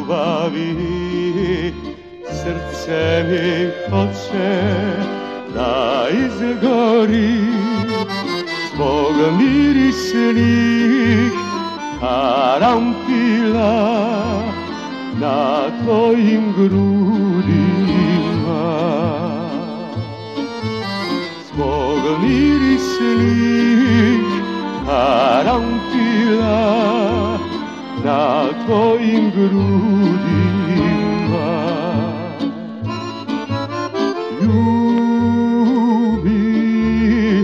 ljubavi, srce mi hoće da izgori zbog mirisnih karanfila na tvojim grudima, zbog mirisnih karanfila na tvojim grudima. Ljubi,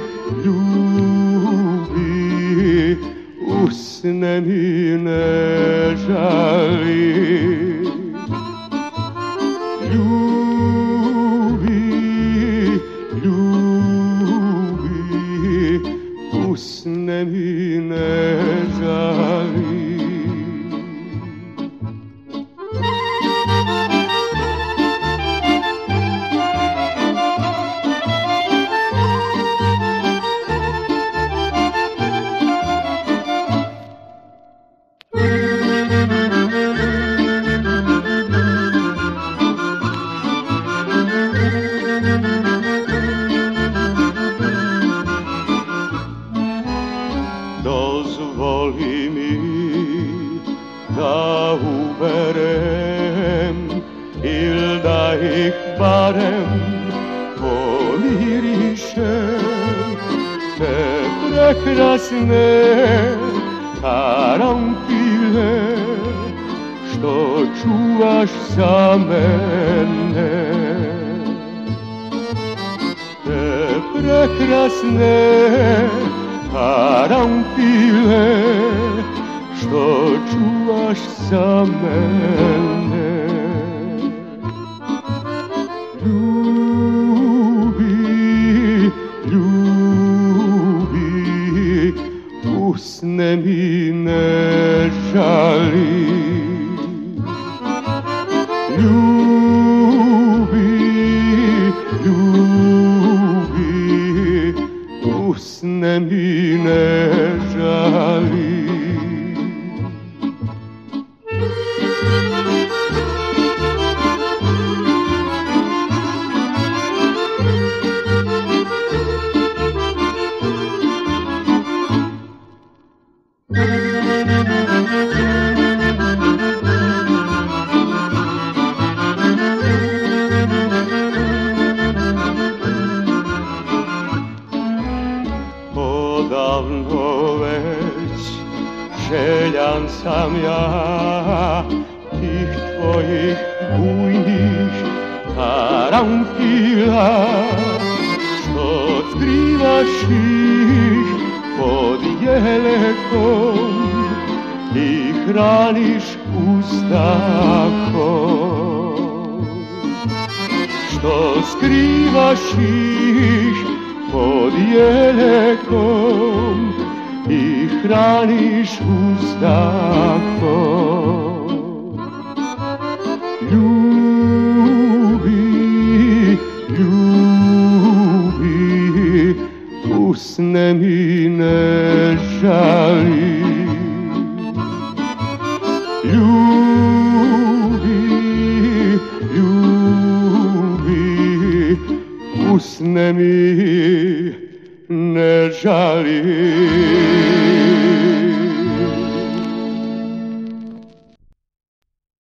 ljubi, usne mi ne žali. Ljubi, ljubi, usne mi ne žali. Dozvoli mi da uberem il da ih barem pomirišem te prekrasne karanfile što čuvaš za mene. Te prekrasne karanfile što čuvaš za mene. Ljubi, ljubi, usne mi ne žali. Ljubi, ljubi, usne mi ne žali. Odavno već željan sam ja tih tvojih bujnih karanfila, što skrivaš ih pod jelekom i hraniš ustakom. Što skrivaš ih pod jelekom i hraniš ustakom. Ljubi, ljubi, usne mi ne žali. Ljubi, ljubi, usne mi ne žali.